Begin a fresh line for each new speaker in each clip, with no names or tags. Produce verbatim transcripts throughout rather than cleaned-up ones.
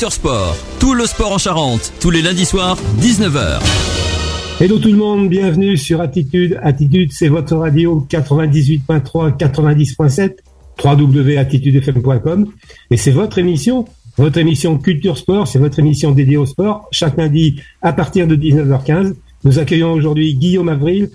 Culture Sport, tout le sport en Charente, tous les lundis soirs, dix-neuf heures.
Hello tout le monde, bienvenue sur Attitude. Attitude, c'est votre radio quatre-vingt-dix-huit point trois, quatre-vingt-dix point sept, w w w point attitude f m point com. Et c'est votre émission, votre émission Culture Sport, c'est votre émission dédiée au sport. Chaque lundi à partir de dix-neuf heures quinze, nous accueillons aujourd'hui Guillaume Avril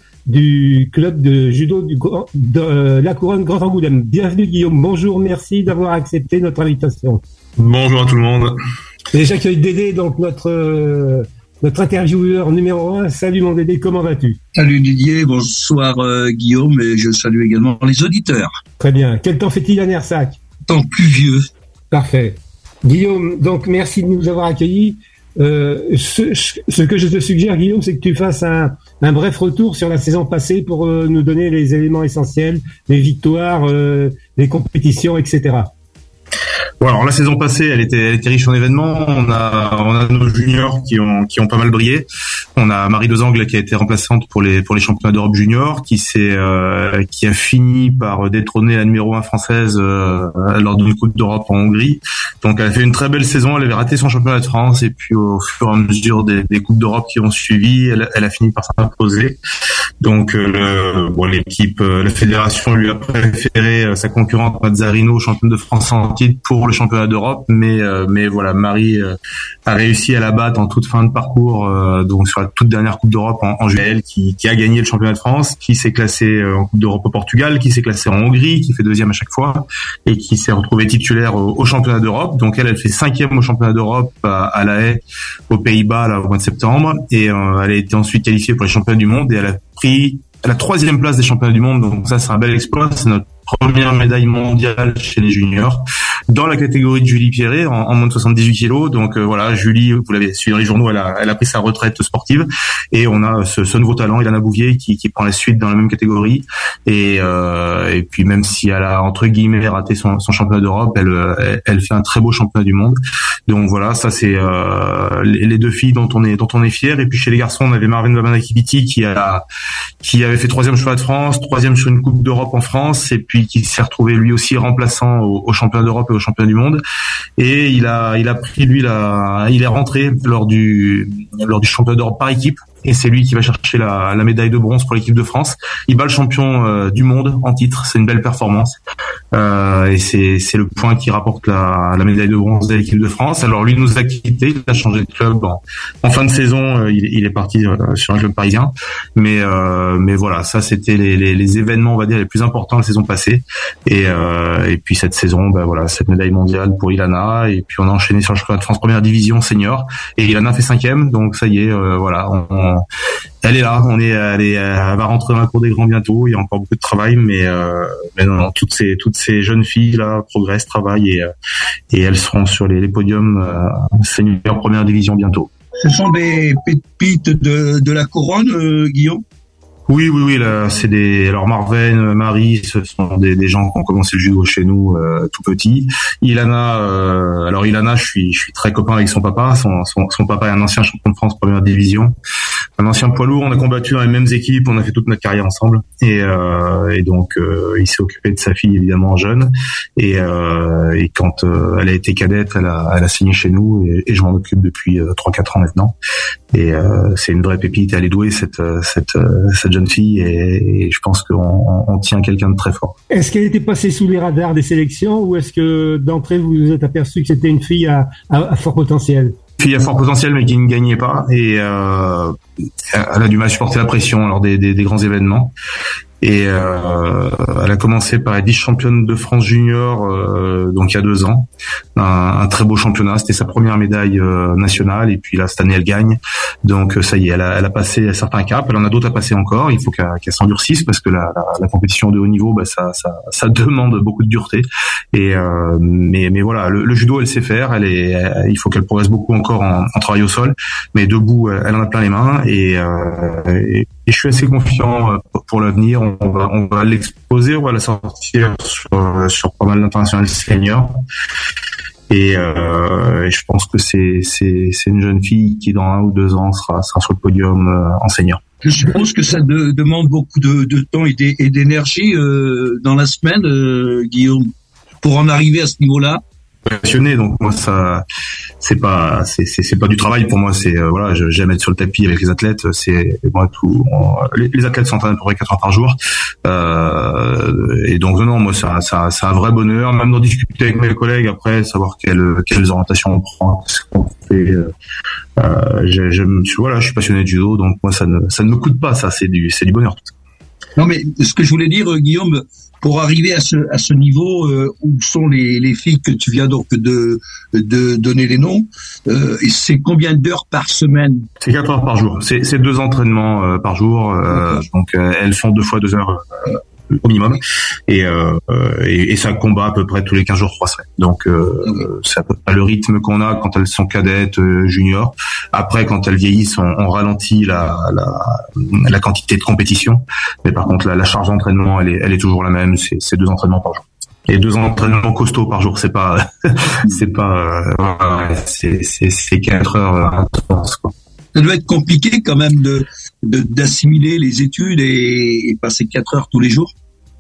du club de judo du, de euh, La Couronne Grand Angoulême. Bienvenue Guillaume, bonjour, merci d'avoir accepté notre invitation.
Bonjour à tout le monde.
Et j'accueille Dédé, donc notre euh, notre intervieweur numéro un. Salut mon Dédé, comment vas-tu?
Salut Didier, bonsoir euh, Guillaume, et je salue également les auditeurs.
Très bien. Quel temps fait-il à Nersac?
Temps pluvieux.
Parfait. Guillaume, donc merci de nous avoir accueillis. Euh, ce, ce que je te suggère, Guillaume, c'est que tu fasses un, un bref retour sur la saison passée pour euh, nous donner les éléments essentiels, les victoires, euh, les compétitions, et cetera.
Bon, alors la saison passée, elle était, elle était riche en événements. On a, on a nos juniors qui ont, qui ont pas mal brillé. On a Marie Dezangles qui a été remplaçante pour les, pour les championnats d'Europe juniors, qui s'est, euh, qui a fini par détrôner la numéro un française euh, lors d'une Coupe d'Europe en Hongrie. Donc, elle a fait une très belle saison. Elle avait raté son championnat de France et puis au fur et à mesure des, des Coupes d'Europe qui ont suivi, elle, elle a fini par s'imposer. Donc, euh, bon, l'équipe, la fédération lui a préféré sa concurrente Mazzarino, championne de France en titre, pour le championnat d'Europe, mais euh, mais voilà, Marie euh, a réussi à la battre en toute fin de parcours, euh, donc sur la toute dernière Coupe d'Europe en, en juillet, qui qui a gagné le championnat de France, qui s'est classé euh, en Coupe d'Europe au Portugal, qui s'est classé en Hongrie, qui fait deuxième à chaque fois, et qui s'est retrouvée titulaire au, au championnat d'Europe. Donc elle, elle fait cinquième au championnat d'Europe à, à La Haye, aux Pays-Bas, là au mois de septembre, et euh, elle a été ensuite qualifiée pour les championnats du monde, et elle a pris la troisième place des championnats du monde. Donc ça, c'est un bel exploit. C'est notre première médaille mondiale chez les juniors dans la catégorie de Julie Pierret en, en moins de soixante-dix-huit kilos. Donc euh, voilà, Julie, vous l'avez suivi dans les journaux, elle a, elle a pris sa retraite sportive, et on a ce, ce nouveau talent, Ilana Bouvier, qui, qui prend la suite dans la même catégorie. Et, euh, et puis même si elle a entre guillemets raté son, son championnat d'Europe, elle, elle, elle fait un très beau championnat du monde. Donc voilà, ça c'est euh, les, les deux filles dont on est dont on est fiers. Et puis chez les garçons, on avait Marvin Babanakibiti qui a qui avait fait troisième championnat de France, troisième sur une Coupe d'Europe en France, et puis qui s'est retrouvé lui aussi remplaçant au, au championnat d'Europe et au championnat du monde. Et il a il a pris lui la il est rentré lors du lors du championnat d'Europe par équipe. Et c'est lui qui va chercher la, la médaille de bronze pour l'équipe de France. Il bat le champion euh, du monde en titre. C'est une belle performance. Euh, et c'est, c'est le point qui rapporte la, la médaille de bronze de l'équipe de France. Alors lui nous a quittés. Il a changé de club en, en fin de saison. Euh, il, il est parti euh, sur un club parisien. Mais euh, mais voilà, ça c'était les, les, les événements, on va dire, les plus importants de la saison passée. Et euh, et puis cette saison, ben voilà, cette médaille mondiale pour Ilana. Et puis on a enchaîné sur le championnat de France première division senior. Et Ilana fait cinquième. Donc ça y est, euh, voilà. On, on Elle est là, on est, elle est, elle va rentrer dans la cour des grands bientôt. Il y a encore beaucoup de travail, mais, euh, mais non, non, toutes ces, toutes ces jeunes filles là progressent, travaillent et, et elles seront sur les, les podiums euh, senior première division bientôt.
Ce sont des pépites de, de la couronne, euh, Guillaume?
Oui, oui, oui, là, c'est des, alors Marvin, Marie, ce sont des, des gens qui ont commencé le judo chez nous, euh, tout petits. Ilana, euh, alors Ilana, je suis, je suis très copain avec son papa. Son, son, son papa est un ancien champion de France première division, un ancien poids lourd. On a combattu dans les mêmes équipes, on a fait toute notre carrière ensemble. Et, euh, et donc, euh, il s'est occupé de sa fille, évidemment, jeune. Et, euh, et quand euh, elle a été cadette, elle a, elle a signé chez nous, et, et je m'en occupe depuis euh, trois quatre ans maintenant. Et euh, c'est une vraie pépite. Elle est douée, cette, cette, cette jeune fille, et, et je pense qu'on on, on tient quelqu'un de très fort.
Est-ce qu'elle était passée sous les radars des sélections, ou est-ce que d'entrée vous vous êtes aperçu que c'était une fille à, à, à fort potentiel?
Fille à fort potentiel, mais qui ne gagnait pas, et euh, elle a du mal à supporter la pression lors des, des, des grands événements. Et euh, elle a commencé par être vice-championne de France junior, euh, donc il y a deux ans, un, un très beau championnat. C'était sa première médaille euh, nationale, et puis là cette année elle gagne. Donc ça y est, elle a, elle a passé certains caps. Elle en a d'autres à passer encore. Il faut qu'elle, qu'elle s'endurcisse, parce que la, la, la compétition de haut niveau, bah, ça, ça, ça demande beaucoup de dureté. Et euh, mais, mais voilà, le, le judo elle sait faire. Elle est, elle, il faut qu'elle progresse beaucoup encore en, en travail au sol, mais debout elle en a plein les mains. Et, euh, et, et je suis assez confiant pour l'avenir. On va, on va l'exposer, on va la sortir sur, sur pas mal d'internationales seniors. Et, euh, et je pense que c'est, c'est, c'est une jeune fille qui, dans un ou deux ans, sera, sera sur le podium euh, en senior.
Je suppose que ça de, demande beaucoup de, de temps et, d'é, et d'énergie euh, dans la semaine, euh, Guillaume, pour en arriver à ce niveau-là.
Passionné, donc moi ça c'est pas c'est c'est, c'est pas du travail pour moi. C'est euh, voilà, j'aime être sur le tapis avec les athlètes. C'est moi tout. On, les, les athlètes s'entraînent à peu près quatre heures par jour. Euh, et donc non, moi ça ça c'est un vrai bonheur. Même d'en discuter avec mes collègues après, savoir quelles quelles orientations on prend, ce qu'on fait. Euh, euh, j'aime, voilà, je suis passionné de judo, donc moi ça ne ça ne me coûte pas. Ça, c'est du c'est du bonheur tout ça.
Non, mais ce que je voulais dire, Guillaume, pour arriver à ce à ce niveau, euh, où sont les les filles que tu viens donc de de donner les noms, euh, et c'est combien d'heures par semaine?
C'est quatre heures par jour. C'est c'est deux entraînements euh, par jour. Euh, donc euh, elles font deux fois deux heures euh, au minimum, et, euh, et et ça combat à peu près tous les quinze jours, trois semaines. Donc euh, okay. C'est à peu près le rythme qu'on a quand elles sont cadettes, euh, juniors. Après, quand elles vieillissent, on, on ralentit la, la la quantité de compétition, mais par contre la, la charge d'entraînement, elle est elle est toujours la même. C'est c'est deux entraînements par jour. Et deux entraînements costauds par jour, c'est pas c'est pas euh, c'est c'est c'est quatre heures intenses, quoi.
Ça doit être compliqué quand même de, de d'assimiler les études et, et passer quatre heures tous les jours.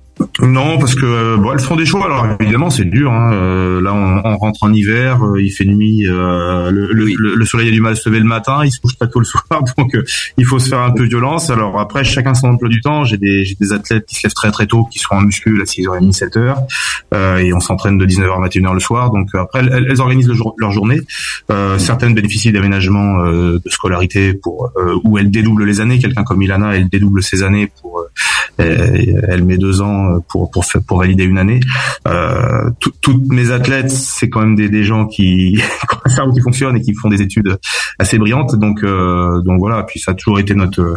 Non, parce que bon, elles font des choix. Alors évidemment, c'est dur. Hein. Euh, là, on, on rentre en hiver, euh, il fait nuit, euh, le, oui. le, le soleil a du mal à se lever le matin, il se couche pas tôt le soir, donc euh, il faut se faire un peu violence. Alors après, chacun son emploi du temps. J'ai des j'ai des athlètes qui se lèvent très très tôt, qui sont en muscu à six heures trente, sept heures, euh, et on s'entraîne de dix-neuf heures à vingt et une heures le soir. Donc après, elles, elles organisent le jour, leur journée. Euh, certaines bénéficient d'aménagements euh, de scolarité pour euh, où elles dédoublent les années. Quelqu'un comme Ilana, elle dédouble ses années pour euh, elle, elle met deux ans pour pour pour valider une année. Euh, tout, toutes mes athlètes, c'est quand même des des gens qui qui ont un cerveau qui fonctionne et qui font des études assez brillantes. Donc euh, donc voilà. Puis ça a toujours été notre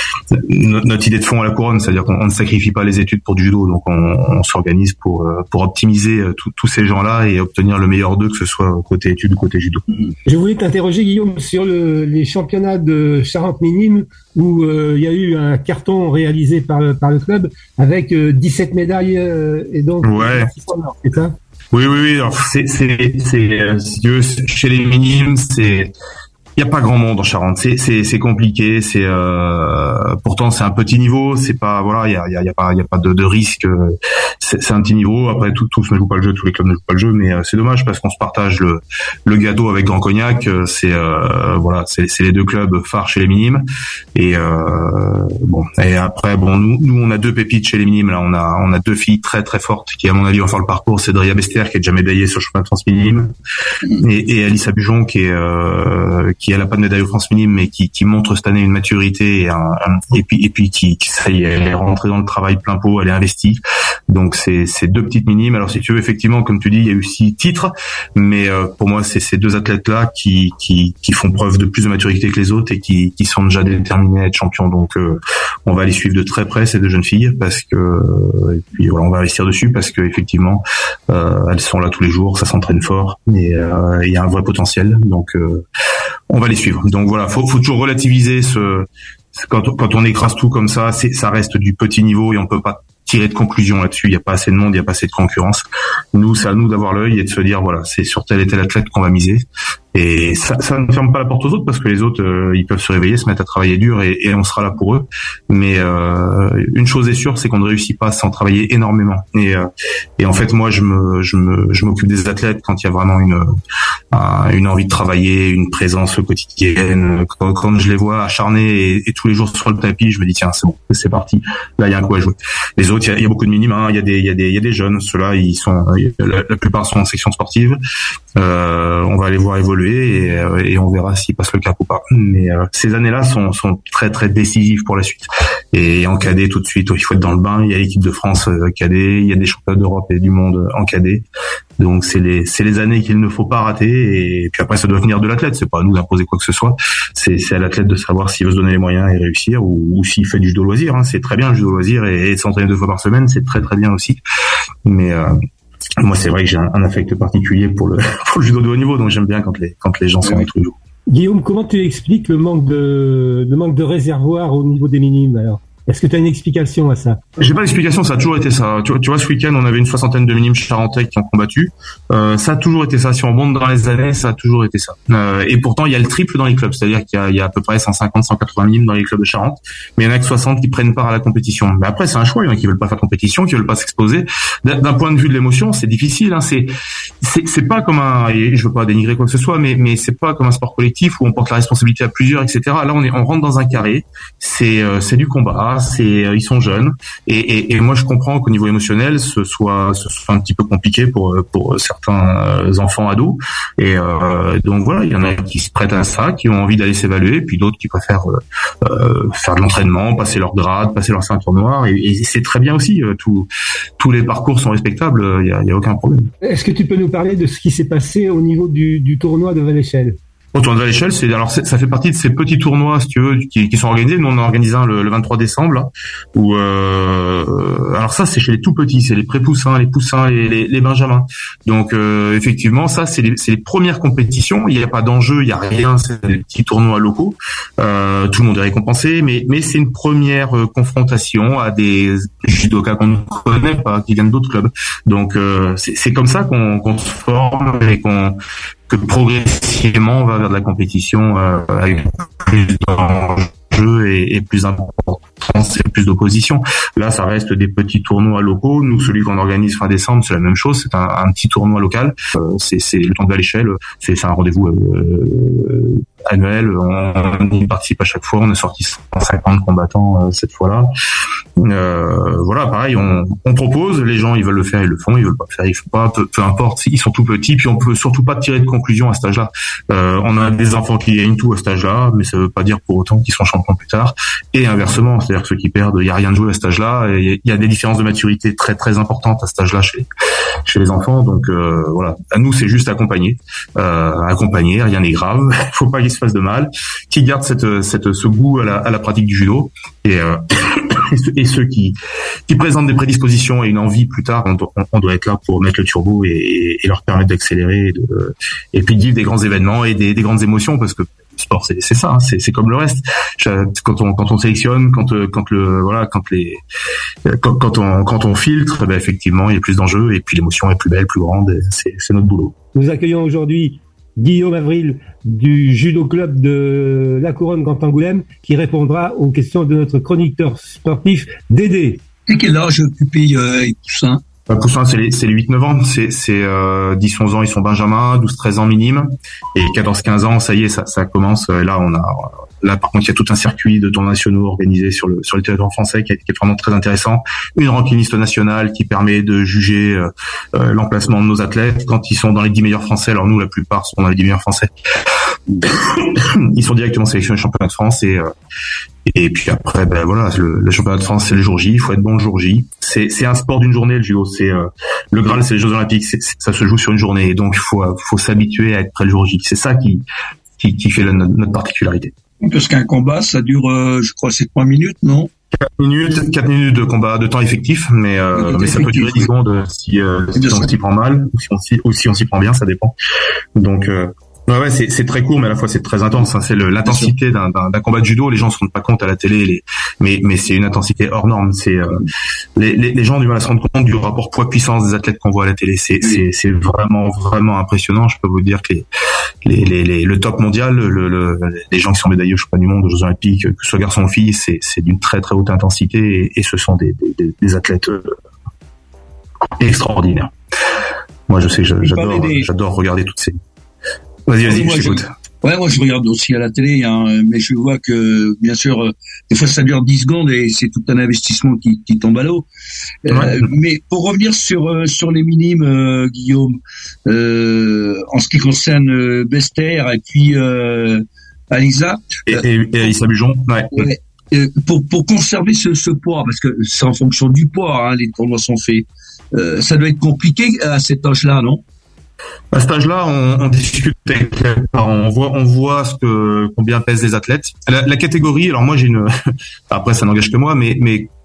notre, notre idée de fond à la couronne, c'est-à-dire qu'on on ne sacrifie pas les études pour du judo. Donc on, on s'organise pour pour optimiser tous ces gens-là et obtenir le meilleur d'eux, que ce soit côté études ou côté judo.
Je voulais t'interroger, Guillaume, sur le, les championnats de Charente Minimes où euh, il y a eu un carton réalisé par le, par le club avec euh, dix-sept médailles euh, et donc
ouais.
C'est ça?
Oui, oui, oui. Alors c'est c'est c'est euh, chez les minimes, c'est il y a pas grand monde en Charente, c'est c'est c'est compliqué, c'est euh, pourtant c'est un petit niveau, c'est pas voilà, il y a il y a, y a pas il y a pas de, de risque, c'est, c'est un petit niveau. Après tout, tous ne jouent pas le jeu, tous les clubs ne jouent pas le jeu, mais euh, c'est dommage parce qu'on se partage le le gâteau avec Grand Cognac. C'est euh, voilà, c'est c'est les deux clubs phares chez les minimes. Et euh, bon, et après bon, nous nous on a deux pépites chez les minimes. Là, on a on a deux filles très très fortes qui à mon avis vont faire le parcours. C'est Dria Bester qui est déjà médaillée sur le championnat de France minime, et, et Alice Bujon qui est euh, qui elle a pas de médaille au France minime, mais qui, qui montre cette année une maturité et, un, un, et puis et puis qui, qui ça y est, elle est rentrée dans le travail plein pot, elle est investie. Donc c'est c'est deux petites minimes. Alors si tu veux, effectivement, comme tu dis, il y a eu six titres, mais euh, pour moi c'est ces deux athlètes là qui qui qui font preuve de plus de maturité que les autres et qui qui sont déjà déterminés à être champions. Donc euh, on va les suivre de très près, ces deux jeunes filles, parce que et puis voilà, on va investir dessus parce que effectivement euh, elles sont là tous les jours, ça s'entraîne fort et euh, il y a un vrai potentiel. Donc euh, on va les suivre. Donc voilà, faut, faut toujours relativiser ce, quand, quand on écrase tout comme ça, c'est, ça reste du petit niveau et on peut pas tirer de conclusion là-dessus. Il y a pas assez de monde, il y a pas assez de concurrence. Nous, c'est à nous d'avoir l'œil et de se dire voilà, c'est sur tel et tel athlète qu'on va miser. Et ça, ça ne ferme pas la porte aux autres parce que les autres, euh, ils peuvent se réveiller, se mettre à travailler dur et, et on sera là pour eux. Mais euh, une chose est sûre, c'est qu'on ne réussit pas sans travailler énormément. Et, euh, et en fait, moi, je me, je me, je m'occupe des athlètes quand il y a vraiment une, euh, une envie de travailler, une présence quotidienne. Quand, quand je les vois acharnés et, et tous les jours sur le tapis, je me dis tiens, c'est bon, c'est parti. Là, il y a un coup à jouer. Les autres, il y a, il y a beaucoup de minimes. Hein. Il y a des, il y a des, il y a des jeunes. Ceux-là, ils sont, la, la plupart sont en section sportive. Euh, on va les voir évoluer. Et, et on verra s'ils passent le cap ou pas. Mais euh, ces années-là sont, sont très très décisives pour la suite. Et en cadet tout de suite, il faut être dans le bain. Il y a l'équipe de France euh, cadet, il y a des championnats d'Europe et du monde en cadet. Donc c'est les c'est les années qu'il ne faut pas rater. Et puis après ça doit venir de l'athlète. C'est pas à nous d'imposer quoi que ce soit. C'est c'est à l'athlète de savoir s'il veut se donner les moyens et réussir ou, ou s'il fait du judo loisir. Hein. C'est très bien le judo loisir et, et s'entraîner deux fois par semaine, c'est très très bien aussi. Mais euh, moi, c'est vrai que j'ai un, un affect particulier pour le, pour le judo de haut niveau, donc j'aime bien quand les, quand les gens sont tous les jours.
Guillaume, comment tu expliques le manque de, le manque de réservoir au niveau des minimes, alors? Est-ce que tu as une explication à ça?
J'ai pas d'explication, ça a toujours été ça. Tu, tu vois, ce week-end, on avait une soixantaine de minimes charentais qui ont combattu. Euh, ça a toujours été ça. Si on monte dans les années, ça a toujours été ça. Euh, et pourtant, il y a le triple dans les clubs. C'est-à-dire qu'il y a, il y a à peu près cent cinquante, cent quatre-vingts minimes dans les clubs de Charente. Mais il y en a que soixante qui prennent part à la compétition. Mais après, c'est un choix. Il y en a qui veulent pas faire de compétition, qui veulent pas s'exposer. D'un, d'un point de vue de l'émotion, c'est difficile, hein. C'est, c'est, c'est pas comme un, et je veux pas dénigrer quoi que ce soit, mais, mais c'est pas comme un sport collectif où on porte la responsabilité à plusieurs, et cetera. Là, on est, on rentre dans un carré. C'est, euh, c'est du combat. C'est, euh, ils sont jeunes. Et, et, et moi, je comprends qu'au niveau émotionnel, ce soit, ce soit un petit peu compliqué pour, pour certains enfants ados. Et euh, donc voilà, il y en a qui se prêtent à ça, qui ont envie d'aller s'évaluer, puis d'autres qui préfèrent euh, faire de l'entraînement, passer leur grade, passer leur ceinture noire. Et, et c'est très bien aussi. Tout, tous les parcours sont respectables. Il y a, il y a aucun problème.
Est-ce que tu peux nous parler de ce qui s'est passé au niveau du, du tournoi de Val-Échelle?
Au tournoi de Val-Échelle, c'est alors c'est, ça fait partie de ces petits tournois, si tu veux, qui, qui sont organisés. Nous, on en a organisé un le, le vingt-trois décembre, là, où euh, alors ça, c'est chez les tout petits, c'est les pré-poussins, les poussins, les, les, les benjamins. Donc euh, effectivement, ça, c'est les, c'est les premières compétitions. Il n'y a pas d'enjeu, il n'y a rien, c'est des petits tournois locaux. Euh, tout le monde est récompensé, mais mais c'est une première euh, confrontation à des judokas qu'on ne connaît pas, qui viennent d'autres clubs. Donc euh, c'est, c'est comme ça qu'on, qu'on se forme et qu'on que progressivement on va vers de la compétition euh, avec plus d'enjeux et, et plus d'importance et plus d'opposition. Là, ça reste des petits tournois locaux. Nous, celui qu'on organise fin décembre, c'est la même chose. C'est un, un petit tournoi local. Euh, c'est, c'est le tournoi de l'échelle. C'est, c'est un rendez-vous euh, annuel. On, on y participe à chaque fois. On a sorti cent cinquante combattants euh, cette fois-là. Euh, voilà, pareil, on, on propose. Les gens, ils veulent le faire, ils le font. Ils veulent pas le faire, ils font pas. Peu, peu importe. Ils sont tout petits. Puis on peut surtout pas tirer de conclusion à cet âge-là. Euh, on a des enfants qui gagnent tout à cet âge-là, mais ça veut pas dire pour autant qu'ils sont champions plus tard. Et inversement, c'est-à-dire que ceux qui perdent, il y a rien de joué à cet âge-là. Il y a des différences de maturité très très importantes à cet âge-là chez chez les enfants. Donc euh, voilà, à nous c'est juste accompagner, euh, accompagner. Rien n'est grave. Il faut pas qu'ils se fassent de mal. Qu'ils gardent cette cette ce goût à la, à la pratique du judo. Et euh, et ceux qui qui présentent des prédispositions et une envie plus tard, on doit, on doit être là pour mettre le turbo et, et leur permettre d'accélérer et, de, et puis de vivre des grands événements et des, des grandes émotions, parce que le sport c'est, c'est ça, hein, c'est, c'est comme le reste. Quand on quand on sélectionne, quand quand le voilà, quand les quand, quand on quand on filtre, ben effectivement il y a plus d'enjeux et puis l'émotion est plus belle, plus grande. C'est c'est notre boulot.
Nous accueillons aujourd'hui Guillaume Avril du Judo Club de La Couronne Grand Angoulême, qui répondra aux questions de notre chroniqueur sportif Dédé.
Et quel âge occupé euh, les poussins?
Bah, poussins, c'est les, c'est les huit neuf ans, c'est, c'est euh, dix onze ans, ils sont benjamins, douze treize ans minimes, et quatorze quinze ans, ça y est, ça, ça commence. Et là, on a, là, par contre, il y a tout un circuit de tournois nationaux organisés sur le sur le territoire français qui est, qui est vraiment très intéressant. Une rankingiste nationale qui permet de juger euh, euh, l'emplacement de nos athlètes quand ils sont dans les dix meilleurs français. Alors nous, la plupart sont dans les dix meilleurs français. Ils sont directement sélectionnés championnat de France et euh, et puis après ben voilà, le, le championnat de France c'est le jour J, il faut être bon le jour J. C'est c'est un sport d'une journée, le judo, c'est euh, le Graal, c'est les Jeux Olympiques, c'est, c'est, ça se joue sur une journée, et donc il faut faut s'habituer à être prêt le jour J. C'est ça qui qui qui fait la, notre, notre particularité.
Parce qu'un combat ça dure euh, je crois c'est trois minutes, non?
quatre minutes, quatre minutes de combat, de temps effectif, mais euh, mais ça peut durer dix secondes si euh, si on s'y prend mal ou si on s'y ou si on s'y prend bien, ça dépend. Donc euh, Ouais, ouais, c'est, c'est très court, mais à la fois c'est très intense. Hein. C'est le, l'intensité d'un, d'un, d'un combat de judo. Les gens se rendent pas compte à la télé, les, mais, mais c'est une intensité hors norme. C'est euh, les, les, les gens ont du mal à se rendre compte du rapport poids-puissance des athlètes qu'on voit à la télé. C'est, c'est, c'est vraiment, vraiment impressionnant. Je peux vous dire que les, les, les, les le top mondial, le, le, les gens qui sont médaillés aux championnats du monde, aux Jeux Olympiques, que ce soit garçon ou fille, c'est, c'est d'une très, très haute intensité, et, et ce sont des, des, des athlètes euh, extraordinaires. Moi, je sais que j'adore, des... j'adore regarder toutes ces. Vas-y, vas-y, moi, je t'écoute.
Je... Ouais, moi je regarde aussi à la télé, hein, mais je vois que, bien sûr, euh, des fois ça dure dix secondes et c'est tout un investissement qui, qui tombe à l'eau. Euh, ouais. Mais pour revenir sur euh, sur les minimes, euh, Guillaume, euh, en ce qui concerne euh, Bester et puis euh, Alisa.
Et, et, et Alisa Bujon, ouais.
ouais euh, pour pour conserver ce, ce poids, parce que c'est en fonction du poids, hein, les tournois sont faits. Euh, ça doit être compliqué à cet âge-là, non?
À cet âge-là, on, on discute avec les parents, on voit, on voit ce que combien pèsent les athlètes. La, la catégorie, alors moi j'ai une, après ça n'engage que moi, mais mais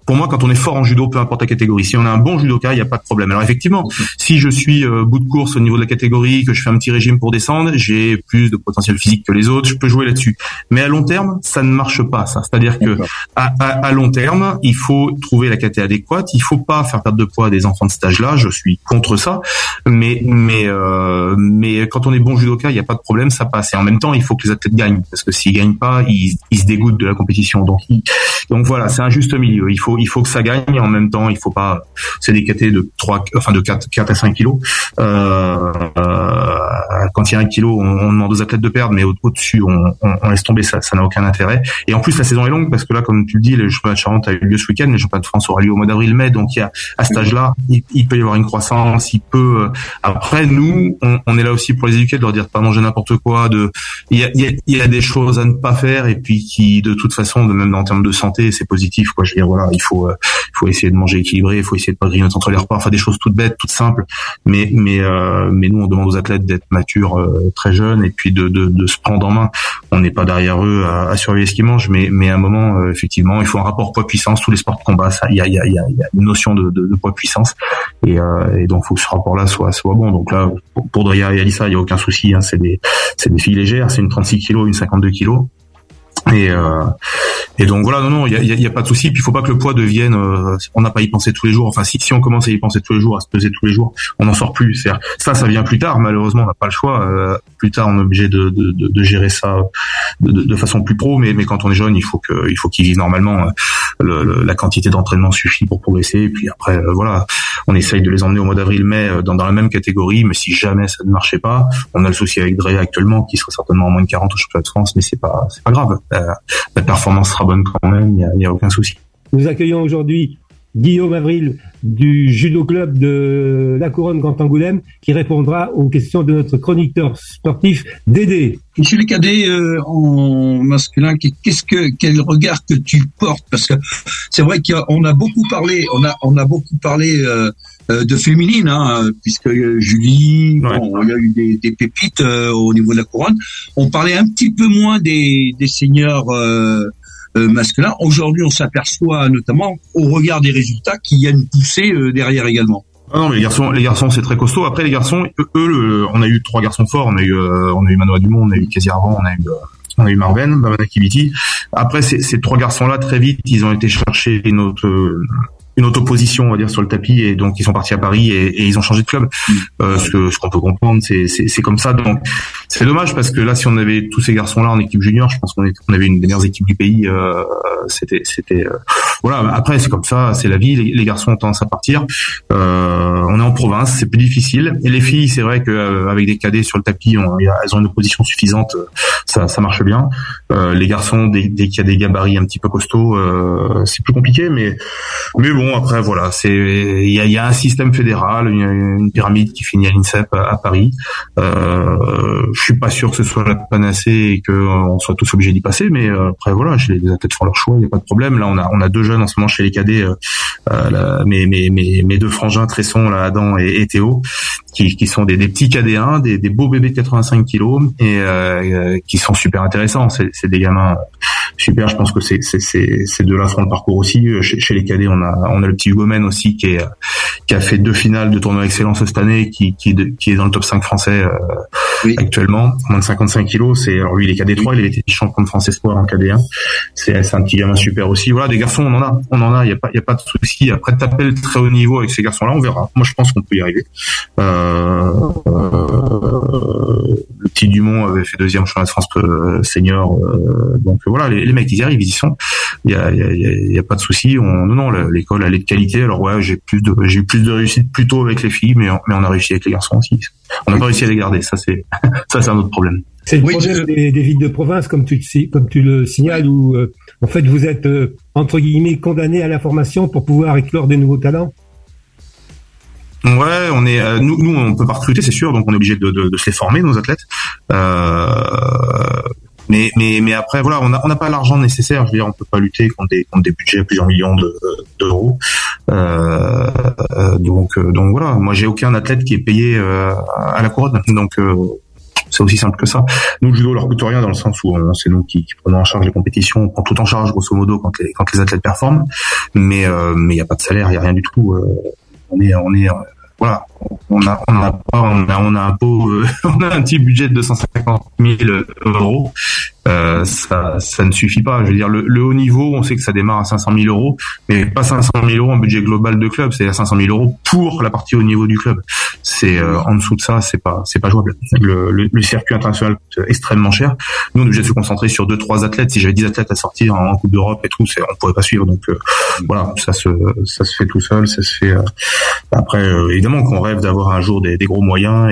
pour moi, quand on est fort en judo, peu importe la catégorie, si on a un bon judoka, il n'y a pas de problème. Alors effectivement, si je suis euh, bout de course au niveau de la catégorie, que je fais un petit régime pour descendre, j'ai plus de potentiel physique que les autres, je peux jouer là-dessus. Mais à long terme, ça ne marche pas, ça. C'est-à-dire que à, à, à long terme, il faut trouver la caté adéquate. Il faut pas faire perdre de poids à des enfants de cet âge-là. Je suis contre ça. Mais mais euh, mais quand on est bon judoka, il n'y a pas de problème, ça passe. Et en même temps, il faut que les athlètes gagnent, parce que s'ils gagnent pas, ils, ils se dégoûtent de la compétition. Donc ils, donc voilà, c'est un juste milieu. Il faut il faut que ça gagne. Et en même temps, il faut pas. C'est des catés de trois, enfin de quatre, quatre à cinq kilos. Euh, euh, quand il y a un kilo, on, on demande aux athlètes de perdre, mais au, au-dessus, on, on, on laisse tomber. Ça, ça n'a aucun intérêt. Et en plus, la saison est longue parce que là, comme tu le dis, le championnat de Charente a eu lieu ce week-end, les championnats de France aura lieu au mois d'avril-mai. Donc il y a à cet âge-là, il, il peut y avoir une croissance. Il peut. Après, nous, on, on est là aussi pour les éduquer, de leur dire de pas manger n'importe quoi. De, il y a, il y a, il y a des choses à ne pas faire et puis qui, de toute façon, de même en termes de santé, c'est positif, quoi. Je veux dire, voilà, il faut, il faut essayer de manger équilibré, il faut essayer de pas grignoter entre les repas, enfin des choses toutes bêtes, toutes simples. Mais, mais, euh, mais nous, on demande aux athlètes d'être matures euh, très jeunes et puis de, de, de se prendre en main. On n'est pas derrière eux à, à surveiller ce qu'ils mangent, mais, mais à un moment, euh, effectivement, il faut un rapport poids-puissance. Tous les sports de combat, ça, il y a, il y a, il y a, il y a une notion de, de, de poids-puissance et, euh, et donc, faut que ce rapport-là soit, soit bon. Donc là, pour, pour Dria et Alissa, il y a aucun souci. Hein, c'est des, c'est des filles légères, c'est une trente-six kilos, une cinquante-deux kilos. Et, euh, et donc voilà, non, non, il y a, y, a, y a pas de souci. Puis il faut pas que le poids devienne, euh, on n'a pas à y penser tous les jours. Enfin, si, si on commence à y penser tous les jours, à se peser tous les jours, on n'en sort plus. C'est-à-dire, ça, ça vient plus tard. Malheureusement, on n'a pas le choix. Euh, plus tard, on est obligé de, de, de, de gérer ça de, de, de façon plus pro. Mais, mais quand on est jeune, il faut que, il faut qu'ils vivent normalement. Le, le, la quantité d'entraînement suffit pour progresser. Et puis après, euh, voilà, on essaye de les emmener au mois d'avril-mai dans, dans la même catégorie. Mais si jamais ça ne marchait pas, on a le souci avec Drea actuellement, qui serait certainement en moins de quarante au championnat de France. Mais c'est pas, c'est pas grave. Euh, la performance sera bonne quand même, il n'y a, a aucun souci.
Nous accueillons aujourd'hui Guillaume Avril du Judo Club de La Couronne Grand Angoulême qui répondra aux questions de notre chroniqueur sportif Dédé.
Chez les cadets euh, en masculin, qu'est-ce que quel regard que tu portes, parce que c'est vrai qu'on a beaucoup parlé, on a on a beaucoup parlé euh, de féminine, hein, puisque Julie, ouais. Bon, il y a eu des, des pépites euh, au niveau de la couronne. On parlait un petit peu moins des des seniors euh, euh, masculins. Aujourd'hui, on s'aperçoit notamment au regard des résultats qu'il y a une poussée euh, derrière également.
Ah non, mais les garçons, les garçons, c'est très costaud. Après, les garçons, eux, le, on a eu trois garçons forts. On a eu, euh, on a eu Manoa Dumont, on a eu Casey Arvan, on a eu, euh, on a eu Marven, Bamana Kibiti. Après, ces, ces trois garçons-là, très vite, ils ont été chercher une autre, euh, une autre opposition, on va dire, sur le tapis, et donc ils sont partis à Paris et, et ils ont changé de club. Euh, ce, que, ce qu'on peut comprendre, c'est, c'est, c'est comme ça. Donc, c'est dommage parce que là, si on avait tous ces garçons-là en équipe junior, je pense qu'on, est, on avait une des meilleures équipes du pays. Euh, c'était, c'était, euh, voilà. Après, c'est comme ça, c'est la vie. Les, les garçons ont tendance à partir. Euh, on est en province, c'est plus difficile. Et les filles, c'est vrai que avec des cadets sur le tapis, on, elles ont une opposition suffisante. Ça, ça marche bien. Euh, les garçons, dès, dès qu'il y a des gabarits un petit peu costauds, euh, c'est plus compliqué. Mais, mais bon. Bon, après, voilà, c'est, il y a, y a un système fédéral, une, une pyramide qui finit à l'INSEP à, à Paris. Euh, je suis pas sûr que ce soit la panacée et que on soit tous obligés d'y passer, mais euh, après, voilà, chez les athlètes font leur choix, il n'y a pas de problème. Là, on a, on a deux jeunes en ce moment chez les cadets, euh, là, mes, mes, mes, mes deux frangins, Tresson, là, Adam et, et Théo, qui, qui sont des, des petits cadets un, des, des beaux bébés de quatre-vingt-cinq kilos et euh, qui sont super intéressants. C'est, c'est des gamins super. Je pense que c'est, c'est, c'est, ces deux-là feront le parcours aussi. Chez, chez les cadets, on a, on a le petit Hugo Men aussi qui est, qui a fait deux finales de tournoi excellence cette année, qui, qui, qui est dans le top cinq français euh, oui. actuellement, moins de cinquante-cinq kilos. C'est, alors lui, il est cadet trois, il a été champion de France espoir en cadet un. C'est, c'est un petit gamin super aussi. Voilà, des garçons, on en a, on en a. Il y a pas, il y a pas de souci. Après, taper le très haut niveau avec ces garçons-là, on verra. Moi, je pense qu'on peut y arriver. Euh, euh, le petit Dumont avait fait deuxième championnat de France euh, senior. Euh, donc voilà, les, les mecs, ils y arrivent, ils y sont. Il y a, il y a, il y a pas de souci. On, non, non, l'école, elle est de qualité. Alors ouais, j'ai plus de, j'ai eu plus de réussite plutôt avec les filles, mais, mais on a réussi avec les garçons aussi. On n'a pas réussi à les garder. Ça, c'est, ça, c'est un autre problème.
C'est le oui, problème je... des, des villes de province, comme tu, comme tu le signales, où euh, en fait vous êtes euh, entre guillemets condamné à la formation pour pouvoir éclore des nouveaux talents.
Ouais, on est, euh, nous, nous, on peut pas recruter, c'est sûr, donc on est obligé de, de, de se les former, nos athlètes. Euh, mais, mais, mais après, voilà, on a, on n'a pas l'argent nécessaire. Je veux dire, on peut pas lutter contre des, contre des budgets à plusieurs millions de, d'euros. Euh, donc, donc voilà. Moi, j'ai aucun athlète qui est payé euh, à la couronne, donc. Euh, c'est aussi simple que ça. Nous, le judo leur coûte rien dans le sens où on, c'est nous qui, qui prenons en charge les compétitions, on prend tout en charge grosso modo quand les quand les athlètes performent, mais euh, mais il y a pas de salaire, il y a rien du tout. Euh, on est on est euh, voilà, on a on a pas on a on a un pot, euh, on a un petit budget de deux cent cinquante mille euros. Euh, ça, ça ne suffit pas. Je veux dire, le, le haut niveau, on sait que ça démarre à cinq cent mille euros, mais pas cinq cent mille euros en budget global de club, c'est à cinq cent mille euros pour la partie haut niveau du club. C'est euh, en dessous de ça, c'est pas, c'est pas jouable. Le, le, le circuit international coûte extrêmement cher. Nous, on est obligé de se concentrer sur deux, trois athlètes. Si j'avais dix athlètes à sortir en, en Coupe d'Europe et tout, c'est, on pourrait pas suivre. Donc euh, voilà, ça se, ça se fait tout seul. Ça se fait. Euh, après, euh, évidemment, qu'on rêve d'avoir un jour des, des gros moyens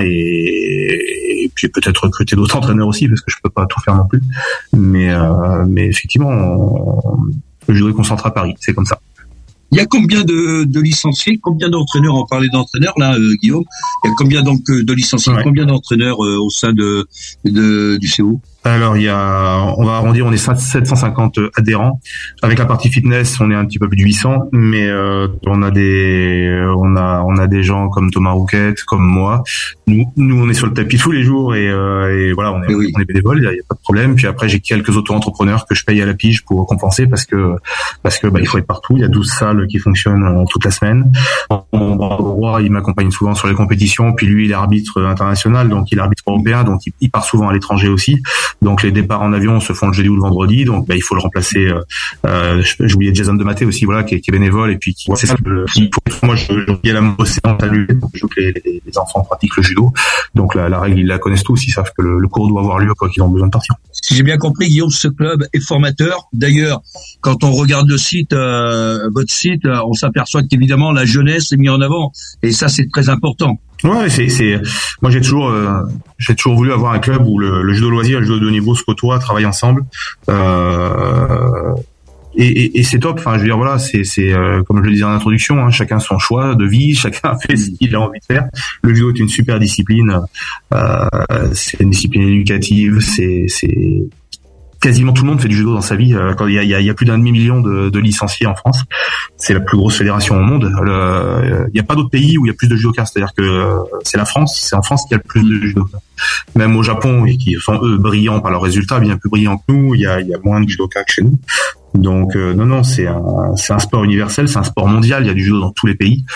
et, et puis peut-être recruter d'autres entraîneurs aussi, parce que je peux pas tout faire non plus. Mais, euh, mais effectivement, on, le judo est concentré à Paris, c'est comme ça.
Il y a combien de, de licenciés, combien d'entraîneurs, on parlait d'entraîneurs là, euh, Guillaume, il y a combien donc de licenciés, ouais. Combien d'entraîneurs euh, au sein de, de du C O?
Alors il y a, on va arrondir, on est sept cent cinquante adhérents. Avec la partie fitness, on est un petit peu plus de huit cents, mais euh, on a des, on a, on a des gens comme Thomas Rouquette, comme moi. Nous, nous, on est sur le tapis tous les jours et, euh, et voilà, on est, oui. on est bénévoles, il y a, y a pas de problème. Puis après, j'ai quelques auto-entrepreneurs que je paye à la pige pour compenser parce que, parce que bah il faut être partout. Il y a douze salles qui fonctionnent toute la semaine. Mon bras droit, il m'accompagne souvent sur les compétitions. Puis lui, il est arbitre international, donc il est arbitre européen, donc il, il part souvent à l'étranger aussi. Donc les départs en avion se font le jeudi ou le vendredi, donc bah, il faut le remplacer. Euh, euh, j'ai oublié Jason Dematé aussi, voilà, qui est, qui est bénévole et puis qui. C'est ça. Le, qui, moi, je il y a la océan à lui, donc je veux que les, les, les enfants pratiquent le judo. Donc la, la règle, ils la connaissent tous, ils savent que le, le cours doit avoir lieu quoi qu'ils ont besoin de partir.
Si j'ai bien compris, Guillaume, ce club est formateur. D'ailleurs, quand on regarde le site, euh, votre site, on s'aperçoit qu'évidemment la jeunesse est mise en avant, et ça c'est très important.
Ouais, c'est, c'est, moi j'ai toujours, euh, j'ai toujours voulu avoir un club où le, le judo loisir et le judo de haut niveau se côtoient, travaillent ensemble. Euh, et, et, et c'est top. Enfin, je veux dire, voilà, c'est, c'est, euh, comme je le disais en introduction, hein, chacun son choix de vie, chacun fait ce qu'il a envie de faire. Le judo est une super discipline. Euh, c'est une discipline éducative. C'est, c'est quasiment tout le monde fait du judo dans sa vie. Quand il y a, il y a, il y a plus d'un demi-million de, de licenciés en France, c'est la plus grosse fédération au monde. Le, il n'y a pas d'autre pays où il y a plus de judokas. C'est-à-dire que c'est la France, c'est en France qu'il y a le plus de judokas. Même au Japon, et qui sont eux brillants par leurs résultats, bien plus brillants que nous, il y a, il y a moins de judokas que chez nous. Donc euh, non non, c'est un c'est un sport universel, c'est un sport mondial, il y a du judo dans tous les pays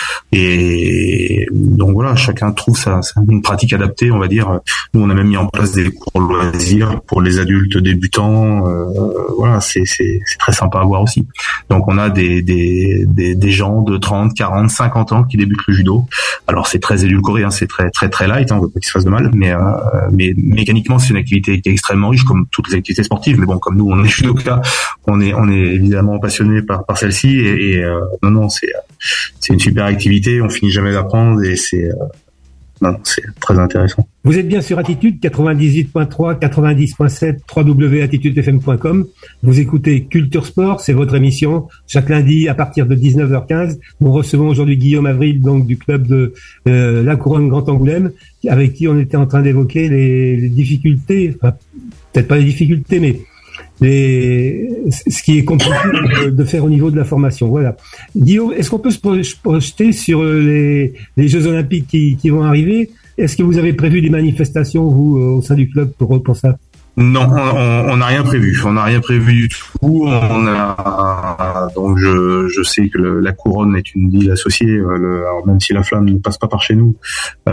et donc voilà, chacun trouve sa, sa une pratique adaptée, on va dire. Nous on a même mis en place des cours loisirs pour les adultes débutants, euh, voilà, c'est c'est c'est très sympa à voir aussi. Donc on a des des des des gens de trente, quarante, cinquante ans qui débutent le judo. Alors c'est très édulcoré, hein, c'est très très très light, hein, on veut pas qu'ils se fassent de mal, mais euh, mais mécaniquement c'est une activité qui est extrêmement riche comme toutes les activités sportives, mais bon, comme nous on est judoka, on est on est évidemment passionné par par celle-ci et, et euh, non non c'est c'est une super activité, on finit jamais d'apprendre et c'est euh, non c'est très intéressant.
Vous êtes bien sur Attitude quatre-vingt-dix-huit point trois, quatre-vingt-dix point sept, w w w point attitude f m point com. Vous écoutez Culture Sport, c'est votre émission chaque lundi à partir de dix-neuf heures quinze. Nous recevons aujourd'hui Guillaume Avril, donc du club de euh, La Couronne Grand Angoulême, avec qui on était en train d'évoquer les, les difficultés, enfin, peut-être pas les difficultés, mais les, ce qui est compliqué de, de faire au niveau de la formation. Voilà. Guillaume, est-ce qu'on peut se projeter sur les, les Jeux Olympiques qui, qui vont arriver? Est-ce que vous avez prévu des manifestations, vous, au sein du club, pour, pour ça?
Non, on n'a rien prévu. On n'a rien prévu du tout. On a donc je je sais que le, la Couronne est une ville associée. Le, alors même si la flamme ne passe pas par chez nous,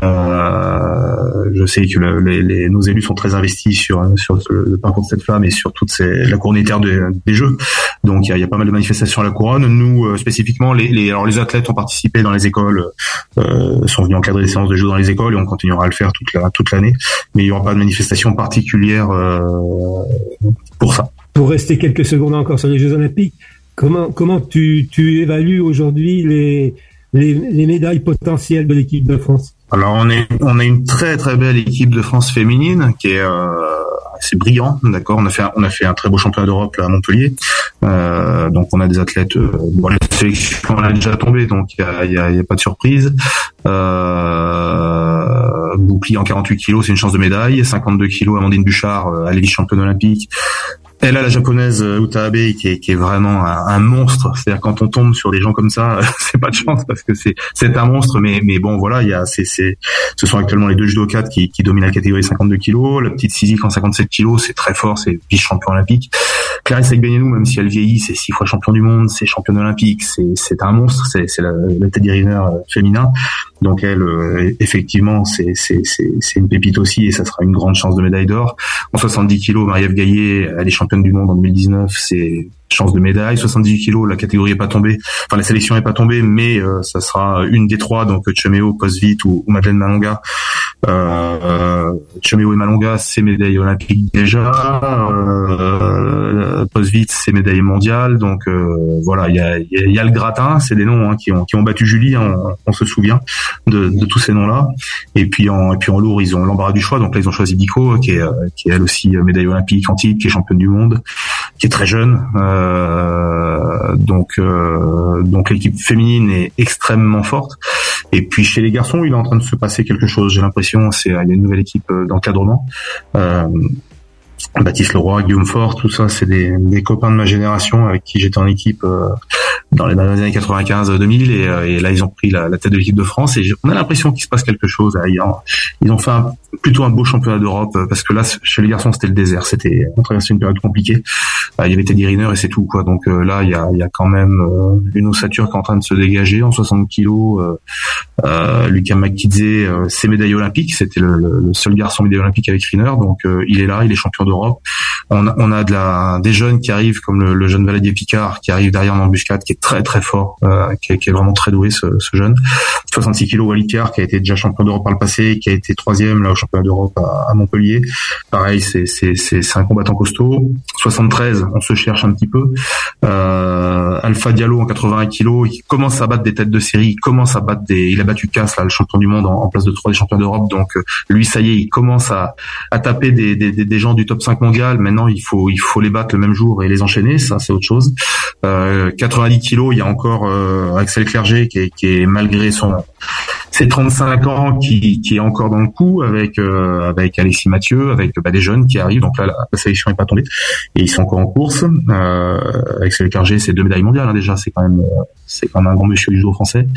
euh, je sais que le, les, les, nos élus sont très investis sur sur le, le parcours de cette flamme et sur toute ces, la cour unitaire de, des Jeux. Donc il y a, il y a pas mal de manifestations à la Couronne. Nous euh, spécifiquement, les, les alors les athlètes ont participé dans les écoles, euh, sont venus encadrer des séances de jeux dans les écoles et on continuera à le faire toute la toute l'année. Mais il y aura pas de manifestation particulière. Euh, pour ça.
Pour rester quelques secondes encore sur les Jeux Olympiques, comment comment tu tu évalues aujourd'hui les les, les médailles potentielles de l'équipe de France?
Alors on est on a une très très belle équipe de France féminine qui est euh, assez brillant, d'accord. On a fait un, on a fait un très beau championnat d'Europe là, à Montpellier. Euh, donc on a des athlètes. Euh, bon, la sélection on a déjà tombé, donc il y a, y a y a pas de surprise. Euh, bouclier en quarante-huit kilos, c'est une chance de médaille. cinquante-deux kilos, Amandine Bouchard, euh, elle est vice-championne olympique. elle a la japonaise Utaabe qui est, qui est vraiment un, un monstre. C'est-à-dire quand on tombe sur des gens comme ça, c'est pas de chance parce que c'est c'est un monstre. Mais mais bon voilà, il y a c'est c'est ce sont actuellement les deux judokas qui qui dominent la catégorie cinquante-deux kilos. La petite Sizik en cinquante-sept kilos, c'est très fort, c'est vice-champion olympique. Clarisse Agbenienou, même si elle vieillit, c'est six fois champion du monde, c'est championne olympique, c'est c'est un monstre, c'est c'est la, la Teddy Riner féminin. Donc elle, euh, effectivement, c'est c'est c'est c'est une pépite aussi et ça sera une grande chance de médaille d'or. En soixante-dix kilos, Marie-Ève Gaillet, elle est championne du monde en deux mille dix-neuf, c'est chance de médaille. soixante-dix kilos, la catégorie est pas tombée, enfin la sélection est pas tombée, mais euh, ça sera une des trois, donc Chemeo, Posvit ou, ou Madeleine Malonga. Euh, Chemeo et Malonga, c'est médaille olympique déjà. Euh, Posvit, c'est médaille mondiale. Donc euh, voilà, il y a, y, a, y a le gratin, c'est des noms hein, qui ont qui ont battu Julie, hein, on, on se souvient de, de tous ces noms-là. Et puis en et puis en lourd, ils ont l'embarras du choix. Donc là, ils ont choisi Biko, qui est qui est elle aussi médaille olympique en titre, qui est championne du monde, qui est très jeune. Euh, donc euh, donc l'équipe féminine est extrêmement forte. Et puis chez les garçons, il est en train de se passer quelque chose. J'ai l'impression, c'est il y a une nouvelle équipe d'encadrement. Euh, Baptiste Leroy, Guillaume Fort, tout ça, c'est des, des copains de ma génération avec qui j'étais en équipe euh, dans les, dans les années quatre-vingt-quinze deux mille et, euh, et là ils ont pris la, la tête de l'équipe de France et on a l'impression qu'il se passe quelque chose. Ils ont, ils ont fait un, plutôt un beau championnat d'Europe parce que là chez les garçons c'était le désert, c'était on traversait une période compliquée. Il y avait Teddy Riner et c'est tout quoi. Donc euh, là il y a, il y a quand même euh, une ossature qui est en train de se dégager en soixante kilos. Euh, euh, Lucas Makidze, euh, c'est médaille olympique, c'était le, le, le seul garçon médaille olympique avec Riner, donc euh, il est là, il est champion d'Europe. On a, on a de la, des jeunes qui arrivent comme le, le jeune Valadier Picard qui arrive derrière en embuscade, qui est très très fort, euh, qui, est, qui est vraiment très doué ce, ce jeune. soixante-six kilos Walid Piard qui a été déjà champion d'Europe par le passé, qui a été troisième là au championnat d'Europe à, à Montpellier. Pareil, c'est c'est c'est c'est un combattant costaud. soixante-treize, on se cherche un petit peu. Euh, Alpha Diallo en quatre-vingt-un kilos, il commence à battre des têtes de série, il commence à battre des, il a battu Cass là, le champion du monde en, en place de trois des champions d'Europe. Donc lui, ça y est, il commence à à taper des des des gens du top cinq mondial. Maintenant, il faut il faut les battre le même jour et les enchaîner, ça c'est autre chose. Euh, quatre-vingt-dix kilos, il y a encore euh, Axel Clerget qui est, qui est malgré son ses trente-cinq ans qui qui est encore dans le coup avec euh, avec Alexis Mathieu, avec bah, des jeunes qui arrivent. Donc là, la, la sélection est pas tombée et ils sont encore en course. Euh, Axel Clerget, c'est deux médailles mondiales hein, déjà, c'est quand même c'est quand même un grand monsieur du judo français.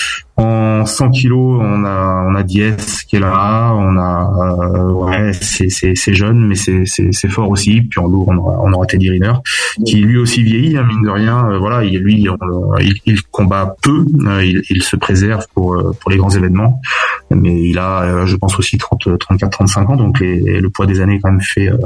En cent kilos, on a on a Diez qui est là, on a euh, ouais c'est c'est c'est jeune mais c'est c'est c'est fort aussi. Puis en lourd, on aura on aura Teddy Riner qui lui aussi vieillit hein, mine de rien. Euh, voilà, il, lui on, il, il combat peu, euh, il, il se préserve pour pour les grands événements, mais il a euh, je pense aussi trente, trente-quatre, trente-cinq ans, donc les, le poids des années quand même fait euh,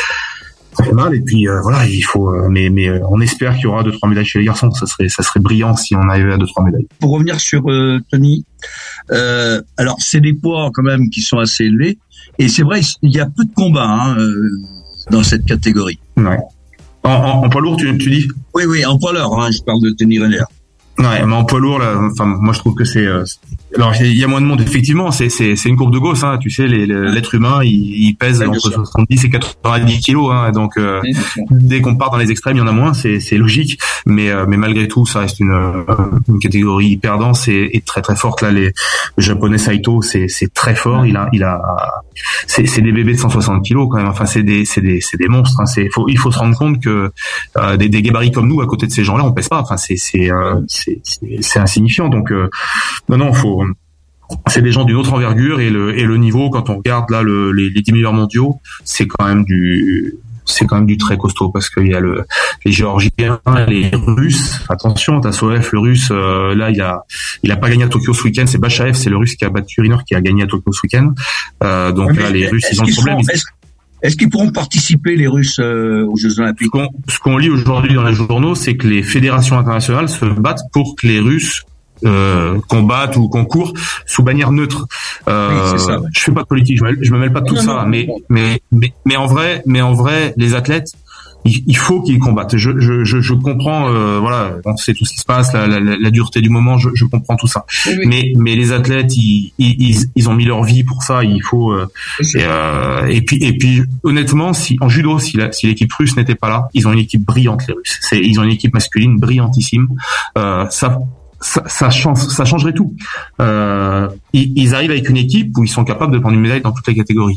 ça fait mal. Et puis euh, voilà, il faut euh, mais mais euh, on espère qu'il y aura deux trois médailles chez les garçons. Ça serait ça serait brillant si on arrivait à deux trois médailles.
Pour revenir sur euh, Tony, euh, alors c'est des poids quand même qui sont assez élevés et c'est vrai il y a peu de combats hein, euh, dans cette catégorie.
Ouais. En, en, en poids lourd, tu, tu dis?
Oui oui, en poids lourd. Hein, je parle de Teddy Riner.
Ouais, mais en poids lourd là, enfin moi je trouve que c'est euh, alors il y a moins de monde effectivement, c'est c'est c'est une courbe de Gauss hein, tu sais les, les, l'être humain il, il pèse ouais, entre soixante-dix et quatre-vingt-dix kilos hein, donc euh, oui, dès qu'on part dans les extrêmes, il y en a moins, c'est c'est logique, mais euh, mais malgré tout, ça reste une une catégorie hyper dense et, et très très forte là. Les le japonais Saito, c'est c'est très fort, il a il a c'est c'est des bébés de cent soixante kilos quand même, enfin c'est des c'est des c'est des monstres hein, c'est faut il faut se rendre compte que euh, des des gabarits comme nous à côté de ces gens-là, on pèse pas, enfin c'est c'est euh, c'est c'est, c'est insignifiant. Donc euh, non non faut c'est des gens d'une autre envergure et le et le niveau quand on regarde là le, les, les dix meilleurs mondiaux, c'est quand même du c'est quand même du très costaud parce qu'il y a le les Géorgiens, les Russes. Attention, Tassoev, le Russe, euh, là il a il a pas gagné à Tokyo ce week-end. C'est Bachaev, c'est le Russe qui a battu Riner qui a gagné à Tokyo ce week-end. Euh, donc
ouais,
là les Russes ils ont le problème.
Sont, est-ce, est-ce qu'ils pourront participer les Russes euh, aux Jeux Olympiques?
Ce qu'on, ce qu'on lit aujourd'hui dans les journaux, c'est que les fédérations internationales se battent pour que les Russes Euh, combattent ou concourent sous bannière neutre. Euh, oui, c'est ça, ouais. Je fais pas de politique, je me, je me mêle pas de tout non, ça, non, mais, non. mais mais mais en vrai, mais en vrai, les athlètes, il, il faut qu'ils combattent. Je je je, je comprends, euh, voilà, on sait tout ce qui se passe, la, la, la dureté du moment, je, je comprends tout ça. Oui, oui. Mais mais les athlètes, ils, ils ils ont mis leur vie pour ça. Il faut euh, et, euh, et puis et puis honnêtement, si en judo, si, la, si l'équipe russe n'était pas là, ils ont une équipe brillante, les Russes. C'est ils ont une équipe masculine brillantissime. Euh, ça Ça, ça change, ça changerait tout. Euh, ils, ils arrivent avec une équipe où ils sont capables de prendre une médaille dans toutes les catégories.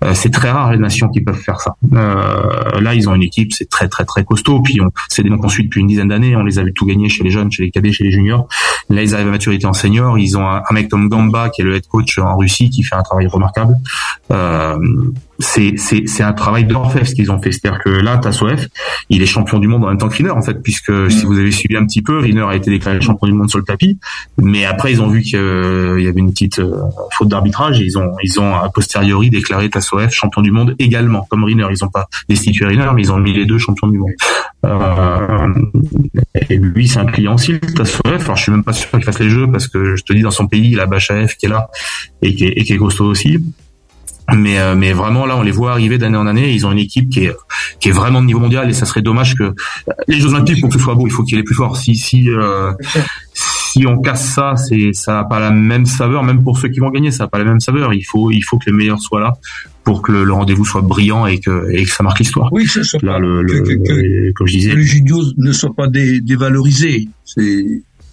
Euh, c'est très rare les nations qui peuvent faire ça. Euh, là, ils ont une équipe, c'est très très très costaud. Puis on, c'est des noms qu'on suit depuis une dizaine d'années. On les a vu tout gagner chez les jeunes, chez les cadets, chez les juniors. Là, ils arrivent à maturité en senior. Ils ont un, un mec comme Gamba qui est le head coach en Russie qui fait un travail remarquable. Euh, c'est c'est c'est un travail d'orfèvre ce qu'ils ont fait. C'est-à-dire que là, Tassoef, il est champion du monde en même temps que Riner en fait, puisque mmh. si vous avez suivi un petit peu, Riner a été déclaré champion du monde sur le tapis. Mais après, ils ont vu qu'il euh, y avait une petite euh, faute d'arbitrage. Et ils ont ils ont a posteriori déclaré Tassoef champion du monde également, comme Riner. Ils ont pas destitué Riner, mais ils ont mis les deux champions du monde. Euh, et lui, c'est un client aussi, Tassoef. Alors, je suis même pas sûr qu'il fasse les jeux parce que je te dis, dans son pays, il a Bachaev qui est là et qui est, et qui est costaud aussi. Mais euh, mais vraiment là on les voit arriver d'année en année, ils ont une équipe qui est qui est vraiment de niveau mondial et ça serait dommage que les Jeux Olympiques pour que ce soit beau, il faut qu'il y ait les plus forts. Si si euh, si on casse ça, c'est ça n'a pas la même saveur, même pour ceux qui vont gagner, ça n'a pas la même saveur. Il faut il faut que les meilleurs soient là pour que le, le rendez-vous soit brillant et que et que ça marque l'histoire.
Oui, c'est ça.
Là le,
que,
le,
que, que,
le comme je disais,
que les juniors ne soient pas dé, dévalorisés. C'est